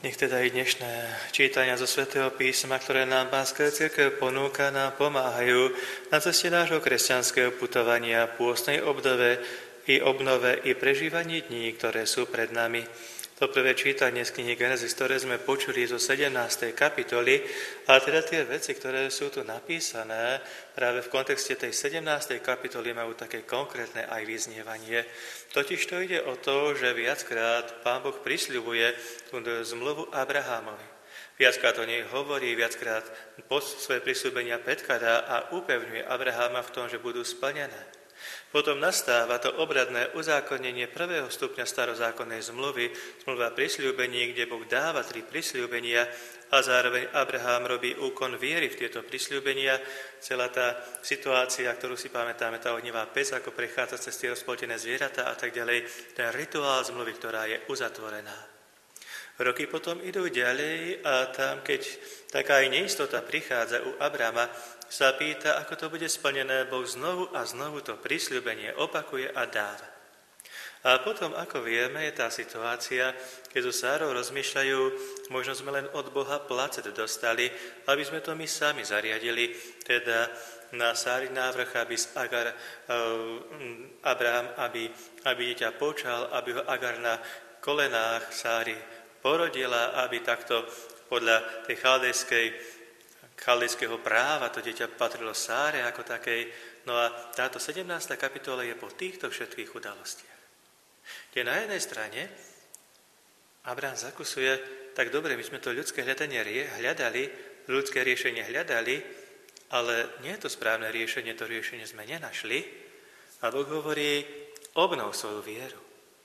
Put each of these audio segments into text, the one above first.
Nech teda i dnešné čítania zo Svätého písma, ktoré nám Pánska cirkev ponúka, nám pomáhajú na ceste nášho kresťanského putovania, pôstnej obnove i prežívaní dní, ktoré sú pred nami. To prvé čítanie z knihy Genesis, ktoré sme počuli zo 17. kapitoly, a teda tie veci, ktoré sú tu napísané, práve v kontexte tej 17. kapitoly majú také konkrétne aj vyznievanie. Totiž to ide o to, že viackrát Pán Boh prisľubuje tú zmluvu Abrahámovi. Viackrát o nej hovorí, viackrát svoje prisľúbenia predkladá a upevňuje Abraháma v tom, že budú splnené. Potom nastáva to obradné uzákonenie prvého stupňa starozákonnej zmluvy, zmluva prisľúbení, kde Boh dáva 3 prisľúbenia a zároveň Abrahám robí úkon viery v tieto prisľúbenia. Celá tá situácia, ktorú si pamätáme, tá ohnivá pec, ako prechádza cez tie rozpoltené zvieratá a tak ďalej, ten rituál zmluvy, ktorá je uzatvorená. Roky potom idú ďalej a tam, keď taká aj neistota prichádza u Abrama, sa pýta, ako to bude splnené, Boh znovu a znovu to prisľúbenie opakuje a dáva. A potom, ako vieme, je tá situácia, keď so Sárou rozmýšľajú, možno sme len od Boha placet dostali, aby sme to my sami zariadili, teda na Sári návrh, aby Abraham, aby dieťa počal, aby ho Agar na kolenách Sári porodila, aby takto podľa tej chaldejského práva to dieťa patrilo Sáre ako takej. No a táto 17. kapitola je po týchto všetkých udalostiach. Kde na jednej strane Abraham zakusuje, tak dobre, my sme to ľudské riešenie hľadali, ale nie je to správne riešenie, to riešenie sme nenašli. A Boh hovorí, obnov svoju vieru.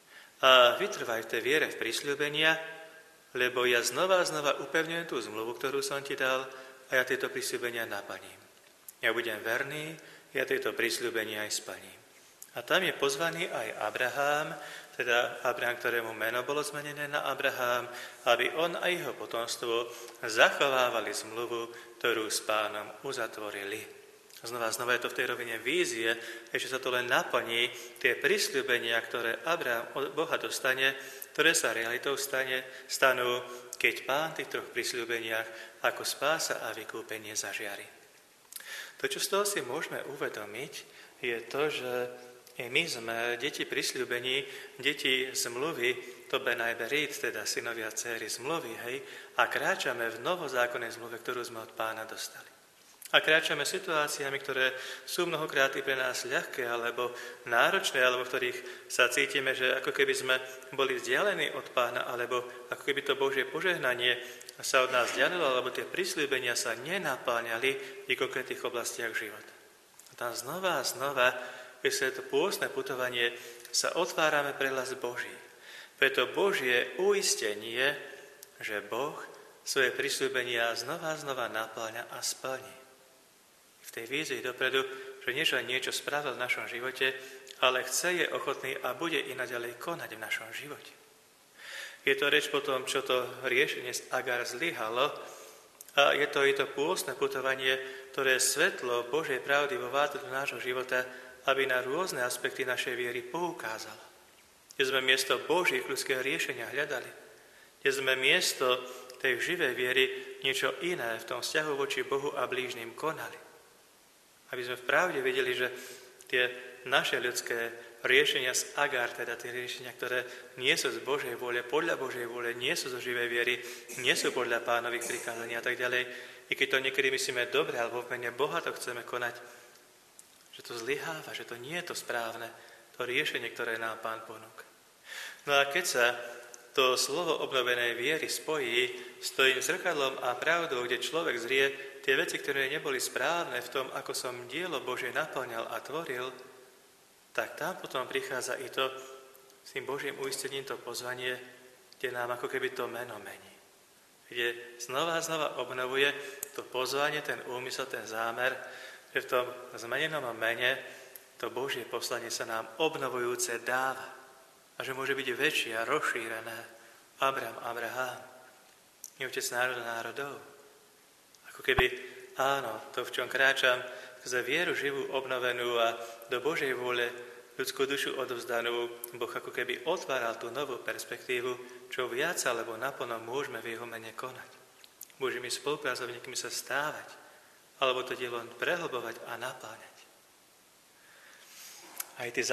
A vytrvaj v tej viere v prisľúbenia, lebo ja znova upevňujem tú zmluvu, ktorú som ti dal, a ja tieto prisľúbenia naplním. Ja budem verný, ja tieto prisľúbenia aj splním. A tam je pozvaný aj Abraham, teda Abraham, ktorému meno bolo zmenené na Abraham, aby on a jeho potomstvo zachovávali zmluvu, ktorú s Pánom uzatvorili. Znova je to v tej rovine vízie, že sa to len naplní, tie prisľúbenia, ktoré Abraham od Boha dostane, ktoré sa realitou stanú, keď Pán v tých 3 prisľúbeniach ako spása a vykúpenie zažiari. To, čo z toho si môžeme uvedomiť, je to, že my sme deti prisľúbení, deti zmluvy, to Benaj Berit, teda synovia a dcéry zmluvy, a kráčame v novozákonnej zmluve, ktorú sme od Pána dostali. A kráčame situáciami, ktoré sú mnohokrát pre nás ľahké alebo náročné, alebo v ktorých sa cítime, že ako keby sme boli vzdialení od Pána, alebo ako keby to Božie požehnanie sa od nás vzdialilo, alebo tie prisľúbenia sa nenapáňali v konkrétnych oblastiach života. A tam znova, keď sa to pôstne putovanie, sa otvárame pre hlas Boží. Preto Božie uistenie, že Boh svoje prisľúbenia znova napáňa a splní. V tej vízii dopredu, že niečo spravil v našom živote, ale chce, je ochotný a bude i naďalej konať v našom živote. Je to reč po tom, čo to riešenie z Agar zlyhalo, a je to pôstne putovanie, ktoré svetlo Božej pravdy vo vádru do nášho života, aby na rôzne aspekty našej viery poukázalo. Kde sme miesto Božích ľudského riešenia hľadali. Kde sme miesto tej živej viery niečo iné v tom vzťahu voči Bohu a blížnym konali. Aby sme v pravde videli, že tie naše ľudské riešenia z Agar, teda tie riešenia, ktoré nie sú z Božej vôle, podľa Božej vôle, nie sú zo živej viery, nie sú podľa Pánových prikázaní a tak ďalej, i keď to niekedy myslíme dobre, alebo v mene Boha to chceme konať, že to zlyháva, že to nie je to správne, to riešenie, ktoré nám Pán ponúka. No a keď sa to slovo obnovenej viery spojí s tým zrkadlom a pravdou, kde človek zrie tie veci, ktoré neboli správne v tom, ako som dielo Božie naplňal a tvoril, tak tam potom prichádza i to s tým Božím uistením to pozvanie, kde nám ako keby to meno mení. Kde znova obnovuje to pozvanie, ten úmysel, ten zámer, že v tom zmenenom mene to Božie poslanie sa nám obnovujúce dáva. A že môže byť väčšie a rozšírené. Abraham, je otec národov. Ako keby, áno, to, v čom kráčam, za vieru živú, obnovenú a do Božej vôle ľudskú dušu odovzdanú, Boh ako keby otváral tú novú perspektívu, čo viac alebo naplno môžeme v jeho mene konať. Božími spolupracovníkmi sa stávať, alebo to dielo prehlbovať a napáňať. Aj ty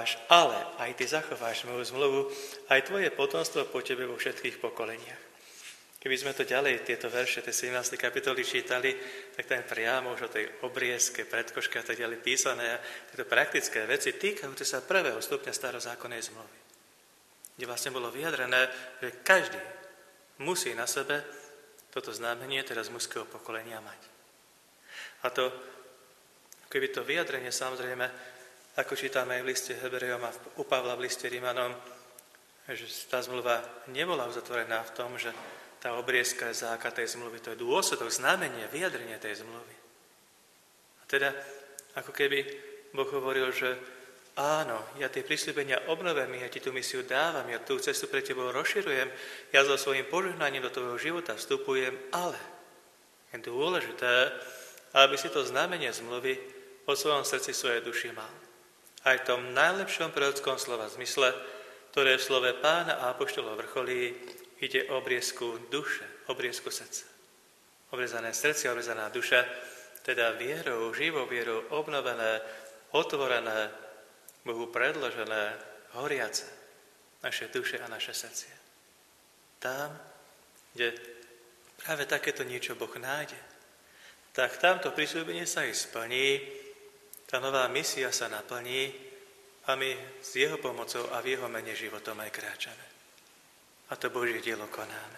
zachováš moju zmluvu, aj tvoje potomstvo po tebe vo všetkých pokoleniach. Keby sme to ďalej, tieto verše, tie 17. kapitoly čítali, tak tam priamo už o tej obriezke, predkoške a tak ďalej písané a tieto praktické veci týkajúce sa prvého stupňa starozákonnej zmluvy. Kde vlastne bolo vyjadrené, že každý musí na sebe toto znamenie teraz mužského pokolenia mať. A to, keby to vyjadrenie samozrejme, ako čítame aj v liste Hebrejom a u Pavla v liste Rimanom, že tá zmluva nebola uzatvorená v tom, že tá obriezka je základ tej zmluvy, to je dôsledok, znamenie, vyjadrenie tej zmluvy. A teda, ako keby Boh hovoril, že áno, ja tie prisľúbenia obnovím, ja ti tú misiu dávam, ja tú cestu pre tebou rozširujem, ja so svojím požehnaním do tvojho života vstupujem, ale je dôležité, aby si to znamenie zmluvy vo svojom srdci, svojej duši mal. Aj v tom najlepšom prorockom slova zmysle, ktoré v slove Pána a apoštolov vrcholí, ide o obriezku duše, obriezku srdca. Obrezané srdce, obrezaná duša, teda vierou, živou vierou, obnovené, otvorené, Bohu predložené, horiace naše duše a naše srdcia. Tam, kde práve takéto niečo Boh nájde, tak tamto prisľúbenie sa aj splní, tá nová misia sa naplní a my s jeho pomocou a v jeho mene životom aj kráčame. A to Božie dielo konáme.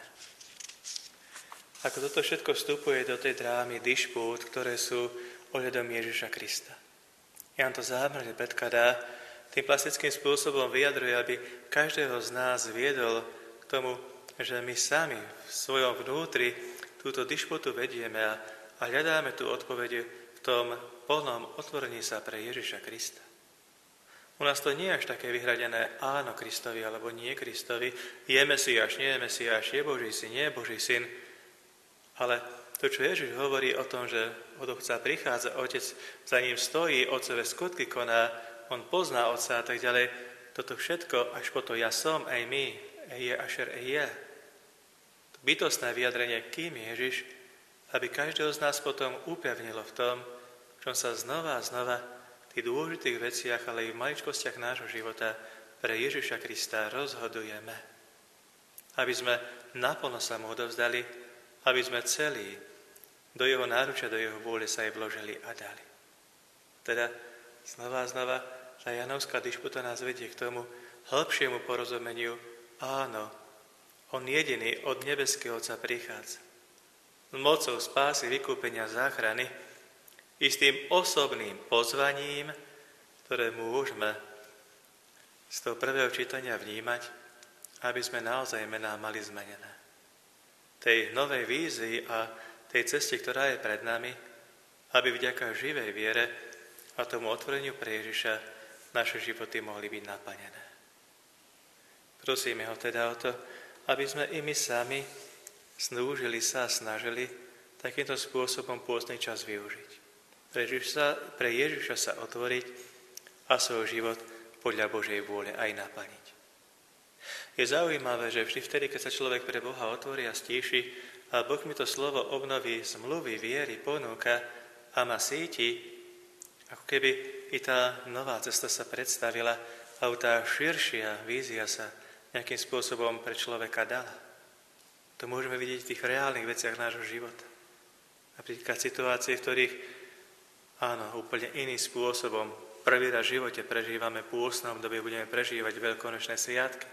Ako toto všetko vstupuje do tej drámy dišpút, ktoré sú ohľadom Ježiša Krista. Ján to zámerne predkladá, tým plastickým spôsobom vyjadruje, aby každého z nás viedol k tomu, že my sami v svojom vnútri túto dišputu vedieme a hľadáme tú odpoveď v tom plnom otvorení sa pre Ježiša Krista. U nás to nie je až také vyhradené áno Kristovi alebo nie Kristovi, je Mesiáš, nie je Mesiáš, je Boží syn, nie je Boží syn. Ale to, čo Ježiš hovorí o tom, že od Otca prichádza, Otec za ním stojí, Otcové skutky koná, on pozná Otca a tak ďalej, toto všetko, až po to ja som, aj my, je ašer je. To bytostné vyjadrenie, kým je Ježiš, aby každého z nás potom upevnilo v tom, čom sa znova a znova v tých dôležitých veciach, ale i v maličkostiach nášho života pre Ježiša Krista rozhodujeme. Aby sme naplno sa mu odovzdali, aby sme celí do jeho náručia, do jeho vôle sa aj vložili a dali. Teda znova a znova tá Janovská dišputa nás vedie k tomu hĺbšiemu porozumeniu. Áno, on jediný od nebeského Otca prichádza. S mocou spásy, vykúpenia, záchrany, i s tým osobným pozvaním, ktoré môžeme z toho prvého čítania vnímať, aby sme naozaj mená mali zmenené. Tej novej vízii a tej ceste, ktorá je pred nami, aby vďaka živej viere a tomu otvoreniu pre Ježiša naše životy mohli byť naplnené. Prosíme ho teda o to, aby sme i my sami snúžili sa a snažili takýmto spôsobom pôstny čas využiť. Pre Ježiša sa otvoriť a svoj život podľa Božej vôle aj naplniť. Je zaujímavé, že vždy vtedy, keď sa človek pre Boha otvorí a stíši a Boh mi to slovo obnoví, zmluvy, viery, ponúka a ma síti, ako keby i tá nová cesta sa predstavila a tá širšia vízia sa nejakým spôsobom pre človeka dala. To môžeme vidieť v tých reálnych veciach nášho života. Napríklad situácie, v ktorých áno, úplne iným spôsobom prvý raz v živote prežívame pôstnom obdobie, budeme prežívať veľkonočné sviatky.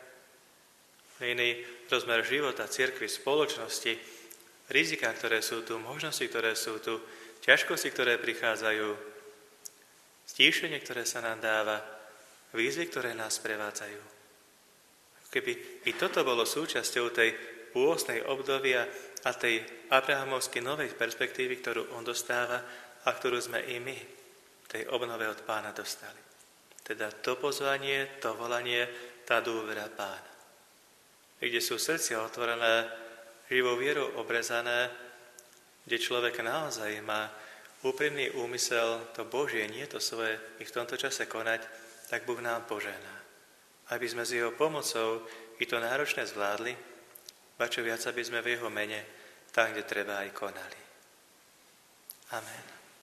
Iný rozmer života, cirkvi, spoločnosti, rizika, ktoré sú tu, možnosti, ktoré sú tu, ťažkosti, ktoré prichádzajú, stíšenie, ktoré sa nám dáva, výzvy, ktoré nás prevádzajú. Keby i toto bolo súčasťou tej pôstnej obdobia a tej abrahamovskej novej perspektívy, ktorú on dostáva a ktorú sme i my tej obnove od Pána dostali. Teda to pozvanie, to volanie, tá dôvera Pána. Kde sú srdcia otvorené, živou vierou obrezané, kde človek naozaj má úprimný úmysel to Božie, nie to svoje, i v tomto čase konať, tak Boh nám požehná. Aby sme s jeho pomocou i to náročné zvládli, ba čo viac, aby sme v jeho mene tam, kde treba, aj konali. Amen.